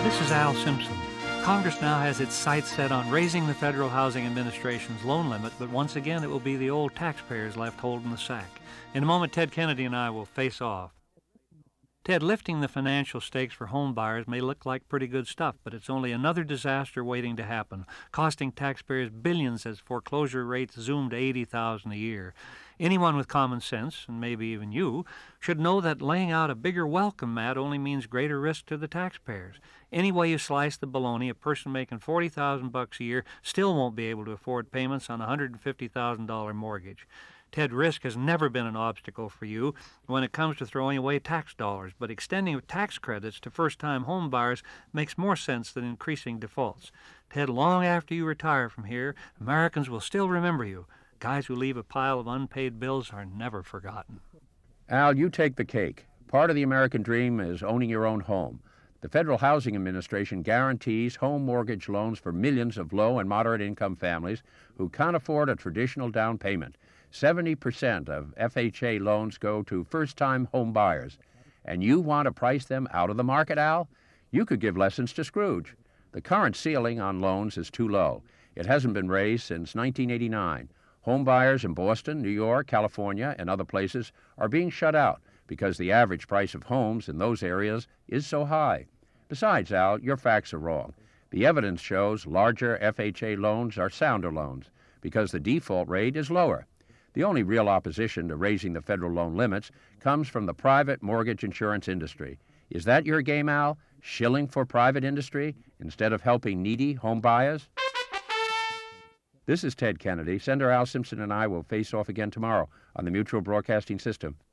This is Al Simpson. Congress now has its sights set on raising the Federal Housing Administration's loan limit, but once again it will be the old taxpayers left holding the sack. In a moment, Ted Kennedy and I will face off. Ted, lifting the financial stakes for home buyers may look like pretty good stuff, but it's only another disaster waiting to happen, costing taxpayers billions as foreclosure rates zoom to 80,000 a year. Anyone with common sense, and maybe even you, should know that laying out a bigger welcome mat only means greater risk to the taxpayers. Any way you slice the baloney, a person making $40,000 a year still won't be able to afford payments on a $150,000 mortgage. Ted, risk has never been an obstacle for you when it comes to throwing away tax dollars, but extending tax credits to first-time home buyers makes more sense than increasing defaults. Ted, long after you retire from here, Americans will still remember you. Guys who leave a pile of unpaid bills are never forgotten. Al, you take the cake. Part of the American dream is owning your own home. The Federal Housing Administration guarantees home mortgage loans for millions of low and moderate income families who can't afford a traditional down payment. 70% of FHA loans go to first-time home buyers. And you want to price them out of the market, Al? You could give lessons to Scrooge. The current ceiling on loans is too low. It hasn't been raised since 1989. Home buyers in Boston, New York, California, and other places are being shut out because the average price of homes in those areas is so high. Besides, Al, your facts are wrong. The evidence shows larger FHA loans are sounder loans because the default rate is lower. The only real opposition to raising the federal loan limits comes from the private mortgage insurance industry. Is that your game, Al? Shilling for private industry instead of helping needy home buyers? This is Ted Kennedy. Senator Al Simpson and I will face off again tomorrow on the Mutual Broadcasting System.